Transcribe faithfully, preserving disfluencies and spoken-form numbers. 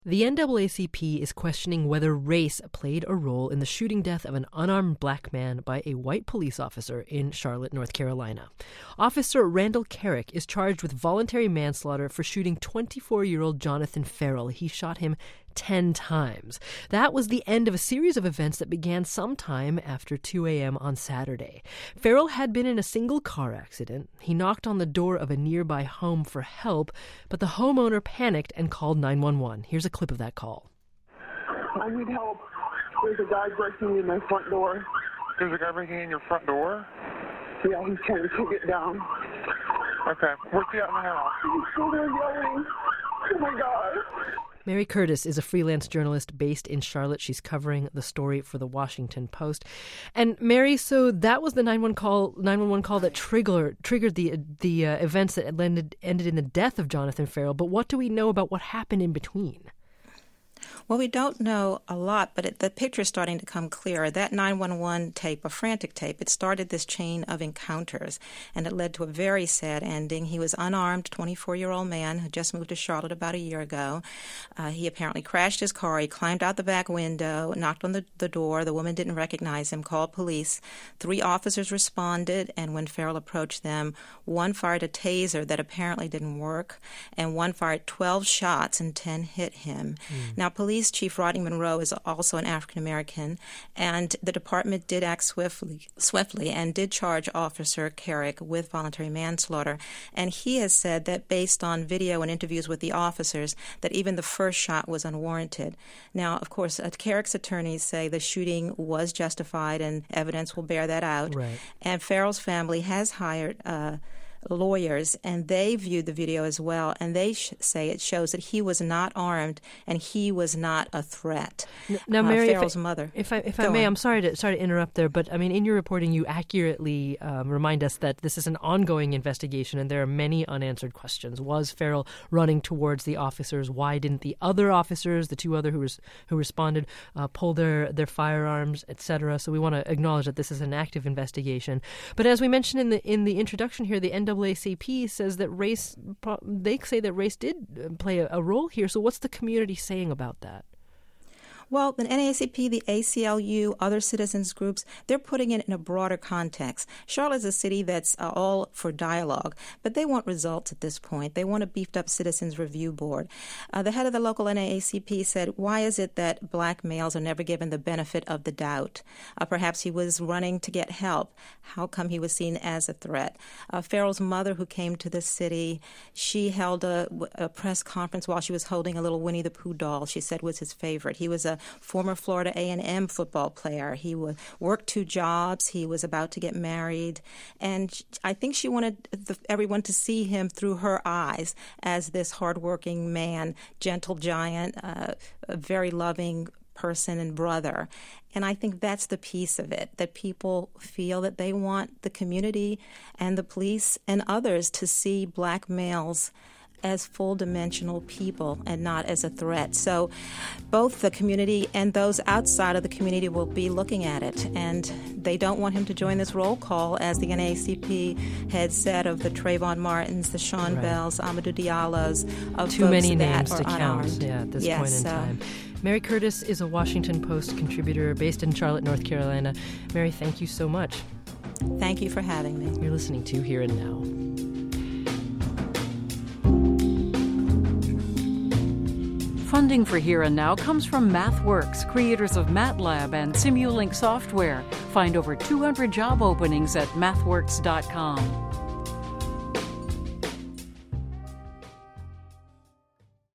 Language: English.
The N double A C P is questioning whether race played a role in the shooting death of an unarmed black man by a white police officer in Charlotte, North Carolina. Officer Randall Carrick is charged with voluntary manslaughter for shooting twenty-four-year-old Jonathan Ferrell. He shot him ten times. That was the end of a series of events that began sometime after two a.m. on Saturday. Ferrell had been in a single car accident. He knocked on the door of a nearby home for help, but the homeowner panicked and called nine one one. Here's a clip of that call. I need help. There's a guy breaking in my front door. There's a guy breaking in your front door? Yeah, he's trying to kick it down. Okay. Where's he at in the house? He's still there yelling. Oh, my God. Mary Curtis is a freelance journalist based in Charlotte. She's covering the story for the Washington Post. And Mary, so that was the nine one one call, nine one one call that triggered triggered the the uh, events that ended ended in the death of Jonathan Ferrell. But what do we know about what happened in between? Well, we don't know a lot, but it, the picture is starting to come clearer. That nine one one tape, a frantic tape, it started this chain of encounters, and it led to a very sad ending. He was unarmed, twenty-four-year-old man who just moved to Charlotte about a year ago. Uh, he apparently crashed his car. He climbed out the back window, knocked on the, the door. The woman didn't recognize him, called police. Three officers responded, and when Ferrell approached them, one fired a taser that apparently didn't work, and one fired twelve shots, and ten hit him. Mm. Now, Police Chief Rodney Monroe is also an African-American, and the department did act swiftly, swiftly and did charge Officer Carrick with voluntary manslaughter. And he has said that based on video and interviews with the officers, that even the first shot was unwarranted. Now, of course, uh, Carrick's attorneys say the shooting was justified, and evidence will bear that out. Right. And Ferrell's family has hired uh, lawyers, and they viewed the video as well, and they sh- say it shows that he was not armed and he was not a threat. Now, Mary, uh, Ferrell's if I, mother. If I, if I may, on. I'm sorry to sorry to interrupt there, but I mean, in your reporting, you accurately um, remind us that this is an ongoing investigation, and there are many unanswered questions. Was Ferrell running towards the officers? Why didn't the other officers, the two other who res- who responded, uh, pull their their firearms, et cetera? So we want to acknowledge that this is an active investigation. But as we mentioned in the in the introduction here, the N double A C P says that race, they say that race did play a, a role here. So what's the community saying about that? Well, the N double A C P, the A C L U, other citizens groups, they're putting it in a broader context. Charlotte is a city that's uh, all for dialogue, but they want results at this point. They want a beefed-up citizens review board. Uh, the head of the local N double A C P said, why is it that black males are never given the benefit of the doubt? Uh, perhaps he was running to get help. How come he was seen as a threat? Uh, Ferrell's mother, who came to the city, she held a, a press conference while she was holding a little Winnie the Pooh doll she said was his favorite. He was a former Florida A and M football player. He would work two jobs. He was about to get married. And I think she wanted the, everyone to see him through her eyes as this hardworking man, gentle giant, uh, a very loving person and brother. And I think that's the piece of it, that people feel that they want the community and the police and others to see black males as full-dimensional people and not as a threat. So both the community and those outside of the community will be looking at it, and they don't want him to join this roll call, as the N double A C P had said, of the Trayvon Martins, the Sean right. Bells, Amadou Diallos, of too folks many that names are to count unarmed. yeah, at this yes, point in so. time. Mary Curtis is a Washington Post contributor based in Charlotte, North Carolina. Mary, thank you so much. Thank you for having me. You're listening to Here and Now. Funding for Here and Now comes from MathWorks, creators of MATLAB and Simulink software. Find over two hundred job openings at mathworks dot com.